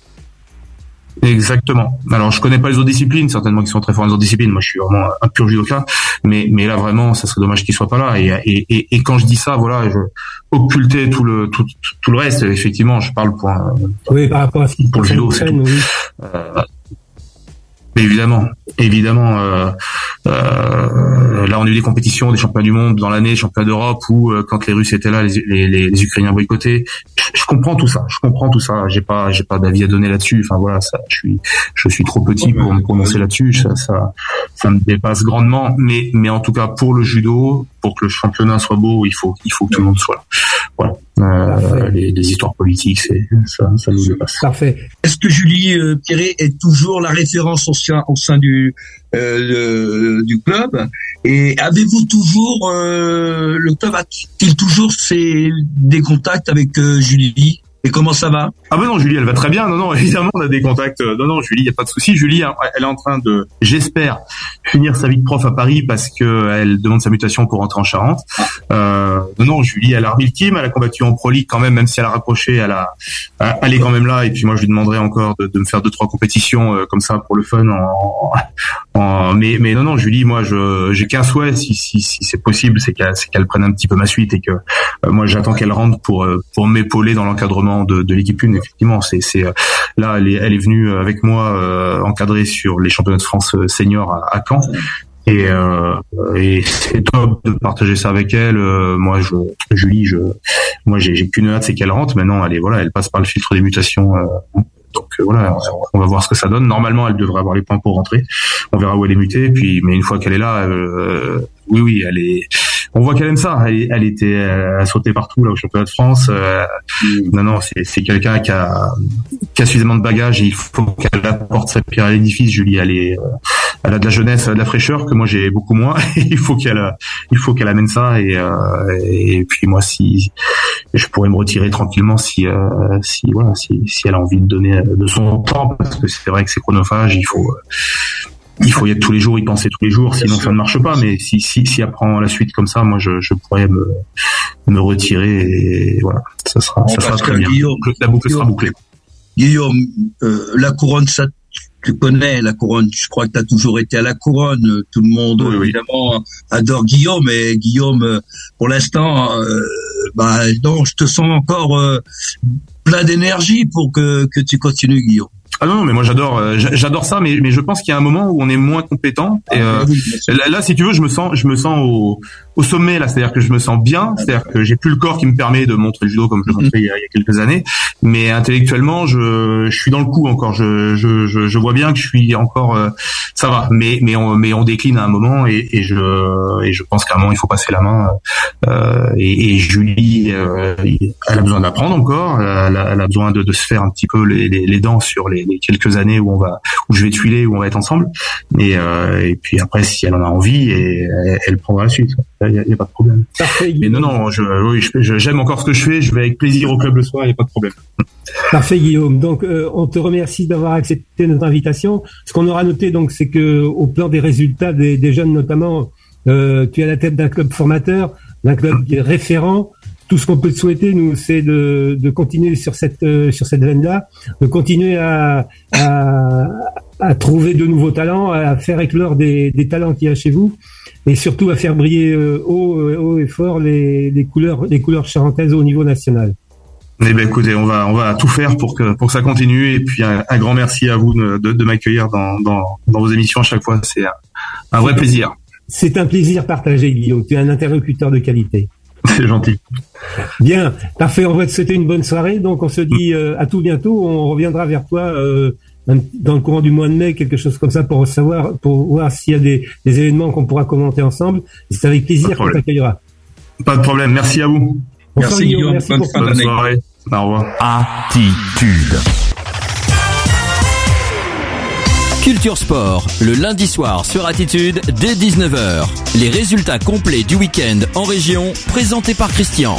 Exactement. Alors, je connais pas les autres disciplines, certainement qui sont très forts dans les autres disciplines. Moi, je suis vraiment un pur judoka, mais mais là vraiment, ça serait dommage qu'ils soient pas là. Et et et, et quand je dis ça, voilà, je occulter tout le tout tout le reste. Effectivement, je parle pour un,
oui par rapport à ce qui
pour le judo, c'est tout. Oui. Euh, mais évidemment, évidemment. Euh, euh, là, on a eu des compétitions, des championnats du monde dans l'année, championnats d'Europe, où euh, quand les Russes étaient là, les, les, les Ukrainiens boycottaient. Je, je comprends tout ça. Je comprends tout ça. J'ai pas, j'ai pas d'avis à donner là-dessus. Enfin voilà, ça, je suis, je suis trop petit pour me prononcer là-dessus. Ça, ça, ça me dépasse grandement. Mais, mais en tout cas, pour le judo, pour que le championnat soit beau, il faut, il faut que tout le monde soit là. Voilà. Euh, les, les histoires politiques, c'est ça, ça nous dépasse.
Parfait.
Est-ce que Julie euh, Pierret est toujours la référence au sein, au sein du euh, le, du club? Et avez-vous toujours euh, le club a-t-il toujours ses, des contacts avec euh, Julie? Et comment ça va?
Ah ben non, Julie, elle va très bien. Non, non, évidemment, on a des contacts. Non, non, Julie, il y a pas de souci. Julie, elle est en train de, j'espère, finir sa vie de prof à Paris parce que elle demande sa mutation pour rentrer en Charente. Euh, non, non, Julie, elle a remis le team, elle a combattu en Pro League quand même, même si elle a raccroché, elle a, elle est quand même là. Et puis moi, je lui demanderai encore de, de me faire deux, trois compétitions euh, comme ça pour le fun. En, en, mais, mais non, non, Julie, moi, je, j'ai qu'un souhait, si, si, si c'est possible, c'est qu'elle, c'est qu'elle prenne un petit peu ma suite et que euh, moi, j'attends qu'elle rentre pour, pour m'épauler dans l'encadrement de, de l'équipe une. Effectivement, c'est, c'est là, elle est, elle est venue avec moi euh, encadrer sur les championnats de France seniors à, à Caen. Et, euh, et c'est top de partager ça avec elle. Euh, moi, je, Julie, je, moi, j'ai, j'ai qu'une hâte, c'est qu'elle rentre. Maintenant, elle est, voilà, elle passe par le filtre des mutations. Euh, donc euh, voilà, on va voir ce que ça donne. Normalement, elle devrait avoir les points pour rentrer. On verra où elle est mutée. Puis, mais une fois qu'elle est là, euh, oui, oui, elle est. On voit qu'elle aime ça. Elle, elle était, elle a sauté partout là au championnat de France. Euh, non, non, c'est, c'est quelqu'un qui a, qui a suffisamment de bagages et il faut qu'elle apporte sa pierre à l'édifice. Julie, elle est, elle a de la jeunesse, elle a de la fraîcheur que moi j'ai beaucoup moins. il faut qu'elle, il faut qu'elle amène ça et, euh, et puis moi si, je pourrais me retirer tranquillement si, euh, si voilà, si, si elle a envie de donner de son temps parce que c'est vrai que c'est chronophage. Il faut. Il faut y être tous les jours, y penser tous les jours, sinon ça ne marche pas. Mais si si si elle prend la suite comme ça, moi je je pourrais me me retirer et voilà, ça sera ça sera très bien.
Guillaume,
la boucle Guillaume, sera bouclée.
Guillaume, euh, la couronne, ça tu connais la couronne. Je crois que tu as toujours été à la couronne. Tout le monde oui, évidemment oui. adore Guillaume. Mais Guillaume, pour l'instant, euh, bah non, je te sens encore euh, plein d'énergie pour que que tu continues, Guillaume.
Ah non, mais moi j'adore, euh, j'adore ça, mais mais je pense qu'il y a un moment où on est moins compétent. Et euh, là, là, si tu veux, je me sens, je me sens au au sommet là, c'est-à-dire que je me sens bien, c'est-à-dire que j'ai plus le corps qui me permet de montrer le judo comme je le montrais il y a, il y a quelques années, mais intellectuellement, je je suis dans le coup encore. Je je je, je vois bien que je suis encore, euh, ça va, mais mais on mais on décline à un moment et et je et je pense qu'à un moment il faut passer la main. Euh, et, et Julie, euh, elle a besoin d'apprendre encore, elle a, elle a besoin de de se faire un petit peu les les, les dents sur les les quelques années où on va, où je vais tuiler, où on va être ensemble. Et, euh, et puis après, si elle en a envie, et elle, elle prendra la suite. Il y a, il y a pas de problème.
Parfait.
Mais non, non, je, oui, je, j'aime encore ce que je fais. Je vais avec plaisir au club le soir. Il n'y a pas de problème.
Parfait, Guillaume. Donc, euh, on te remercie d'avoir accepté notre invitation. Ce qu'on aura noté, donc, c'est que au plan des résultats des, des jeunes, notamment, euh, tu es à la tête d'un club formateur, d'un club qui est référent. Tout ce qu'on peut te souhaiter, nous, c'est de, de continuer sur cette euh, sur cette veine-là, de continuer à, à à trouver de nouveaux talents, à faire éclore des, des talents qu'il y a chez vous. et surtout à faire briller euh, haut, euh, haut et fort les, les couleurs, les couleurs charentaises au niveau national.
Eh ben écoutez, on va on va tout faire pour que pour que ça continue, et puis un, un grand merci à vous de, de, de m'accueillir dans, dans dans vos émissions à chaque fois. C'est un, un vrai plaisir.
C'est un plaisir partagé, Guillaume. Tu es un interlocuteur de qualité.
C'est gentil.
Bien, parfait. On va te souhaiter une bonne soirée. Donc on se dit euh, à tout bientôt. On reviendra vers toi euh, dans le courant du mois de mai, quelque chose comme ça, pour savoir, pour voir s'il y a des, des événements qu'on pourra commenter ensemble. C'est avec plaisir qu'on t'accueillera.
Pas de problème. Merci à vous.
Bonsoir,
merci Guillaume.
Merci
bonne,
pour
bonne
soirée. Au revoir.
Attitude. Culture Sport, le lundi soir sur Attitude, dès dix-neuf heures. Les résultats complets du week-end en région, présentés par Christian.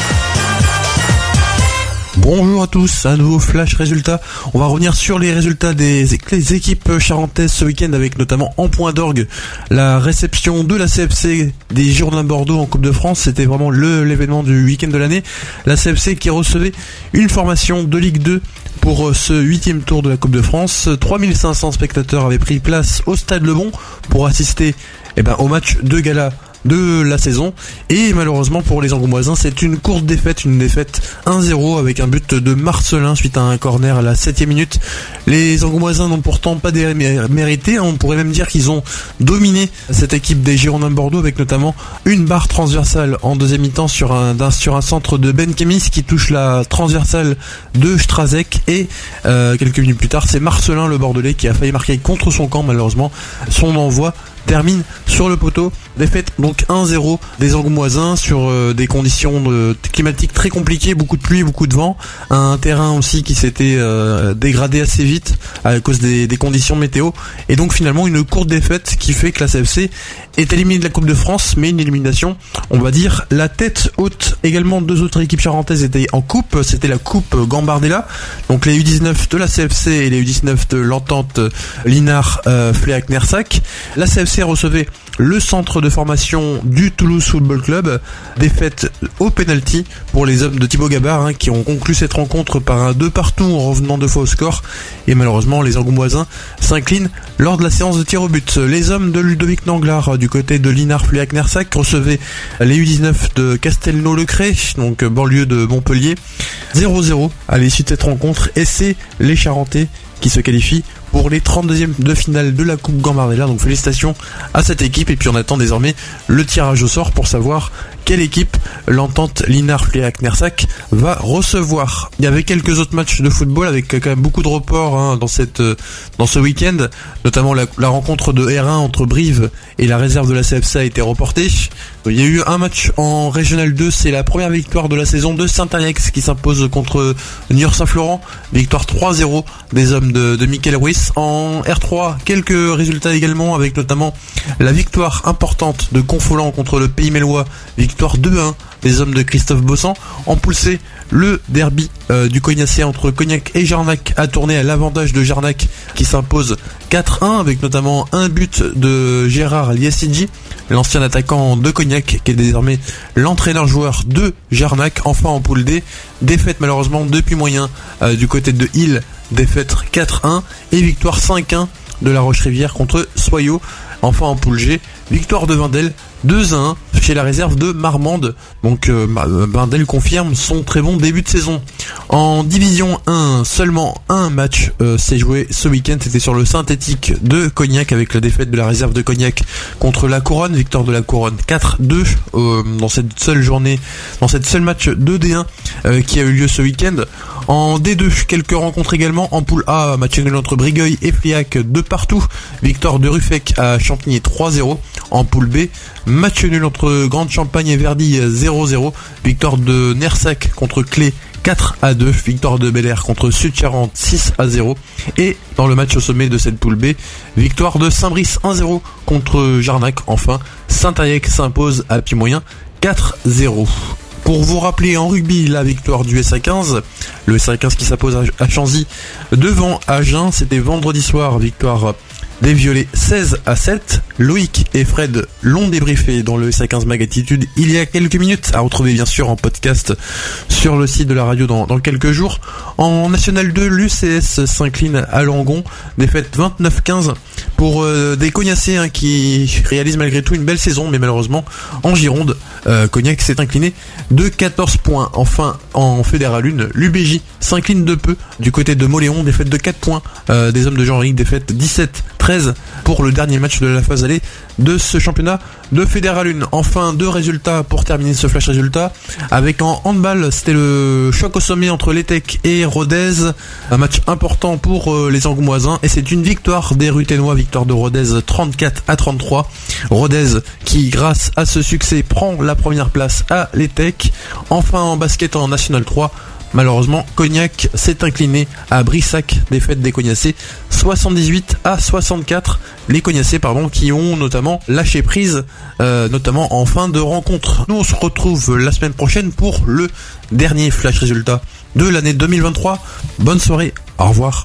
Bonjour à tous, un nouveau flash résultat. On va revenir sur les résultats des, des équipes charentaises ce week-end, avec notamment en point d'orgue la réception de la C F C des Girondins de Bordeaux en Coupe de France. C'était vraiment le, l'événement du week-end de l'année. La C F C qui recevait une formation de Ligue deux pour ce huitième tour de la Coupe de France. trois mille cinq cents spectateurs avaient pris place au Stade Le Bon pour assister eh ben, au match de gala de la saison, et malheureusement pour les Angoumoisins c'est une courte défaite, une défaite un zéro avec un but de Marcelin suite à un corner à la septième minute. Les Angoumoisins n'ont pourtant pas mérité, on pourrait même dire qu'ils ont dominé cette équipe des Girondins de Bordeaux, avec notamment une barre transversale en deuxième mi-temps sur un, d'un, sur un centre de Ben Kemis qui touche la transversale de Strazek, et euh, quelques minutes plus tard c'est Marcelin le Bordelais qui a failli marquer contre son camp. Malheureusement son envoi termine sur le poteau. Défaite donc un zéro des Angoumoisins sur euh, des conditions de, climatiques très compliquées, beaucoup de pluie, beaucoup de vent, un terrain aussi qui s'était euh, dégradé assez vite à cause des, des conditions météo, et donc finalement une courte défaite qui fait que la C F C est éliminée de la Coupe de France, mais une élimination, on va dire, la tête haute. Également deux autres équipes charentaises étaient en coupe, c'était la coupe Gambardella, donc les U dix-neuf de la C F C et les U dix-neuf de l'entente Linard euh, Fléac-Nersac. La C F C recevait le centre de formation du Toulouse Football Club. Défaite au penalty pour les hommes de Thibaut Gabard, hein, qui ont conclu cette rencontre par un deux partout en revenant deux fois au score, et malheureusement les Angoumoisins s'inclinent lors de la séance de tir au but. Les hommes de Ludovic Nanglard du côté de Linard Fléac-Nersac recevaient les U dix-neuf de Castelnau-le-Cré, donc banlieue de Montpellier, zéro zéro à l'issue de cette rencontre, et c'est les Charentais qui se qualifient pour les trente-deuxièmes de finale de la Coupe Gambardella. Donc félicitations à cette équipe, et puis on attend désormais le tirage au sort pour savoir quelle équipe l'entente Linard Fléac-Nersac va recevoir. Il y avait quelques autres matchs de football avec quand même beaucoup de reports hein, dans cette dans ce week-end, notamment la, la rencontre de R un entre Brive et la réserve de la C F C a été reportée. Il y a eu un match en Régional deux, c'est la première victoire de la saison de Saint-Ayex qui s'impose contre Niort-Saint-Florent, victoire trois zéro des hommes de, de Michael Ruiz. En R trois, quelques résultats également, avec notamment la victoire importante de Confolens contre le Pays Mélois, victoire deux un des hommes de Christophe Bossan. En poule C, le derby euh, du Cognacé entre Cognac et Jarnac a tourné à l'avantage de Jarnac qui s'impose quatre un, avec notamment un but de Gérard Liassidji, l'ancien attaquant de Cognac qui est désormais l'entraîneur-joueur de Jarnac. Enfin en poule D, défaite malheureusement depuis moyen euh, du côté de Hill, défaite quatre un, et victoire cinq un de La Roche-Rivière contre Soyaux. Enfin en poule G, victoire de Vindel deux à un chez la réserve de Marmande. Donc euh, Vindel confirme son très bon début de saison. En division un, seulement un match euh, s'est joué ce week-end, c'était sur le synthétique de Cognac, avec la défaite de la réserve de Cognac contre la Couronne, victoire de la Couronne quatre deux euh, dans cette seule journée, dans cette seule match de D un euh, qui a eu lieu ce week-end. En D deux, quelques rencontres également. En poule A, match nul entre Brigueuil et Fliac de partout, victoire de Ruffec à Champigny trois zéro. En poule B, match nul entre Grande Champagne et Verdy zéro zéro, victoire de Nersac contre Clé quatre à deux, victoire de Bel-Air contre Sud-Charente six à zéro, et dans le match au sommet de cette poule B, victoire de Saint-Brice un zéro contre Jarnac. Enfin, Saint-Ayex s'impose à pied moyen quatre zéro. Pour vous rappeler en rugby la victoire du S A quinze, le S A quinze qui s'impose à Chanzy devant Agen, c'était vendredi soir, victoire des Violets seize à sept. Loïc et Fred l'ont débriefé dans le S A quinze Mag Attitude il y a quelques minutes, à retrouver bien sûr en podcast sur le site de la radio dans, dans quelques jours. En National deux, l'U C S s'incline à Langon, défaite vingt-neuf quinze pour euh, des Cognassais hein, qui réalisent malgré tout une belle saison, mais malheureusement en Gironde, euh, Cognac s'est incliné de quatorze points. Enfin, en Fédéral un, l'U B J s'incline de peu du côté de Moléon, défaite de quatre points euh, des hommes de Jean-Henrique, défaite dix-sept treize pour le dernier match de la phase allée de ce championnat de Fédéral un. Enfin, deux résultats pour terminer ce flash résultat. Avec en handball, c'était le choc au sommet entre l'Etec et Rodez, un match important pour euh, les Angoumoisins, et c'est une victoire des Ruténois, victoire de Rodez trente-quatre à trente-trois. Rodez qui, grâce à ce succès, prend la première place à l'Etec. Enfin, en basket en National trois, malheureusement, Cognac s'est incliné à Brissac, défaite des Cognassais soixante-dix-huit à soixante-quatre. Les Cognassais, pardon, qui ont notamment lâché prise, euh, notamment en fin de rencontre. Nous, on se retrouve la semaine prochaine pour le dernier flash résultat de l'année deux mille vingt-trois. Bonne soirée, au revoir.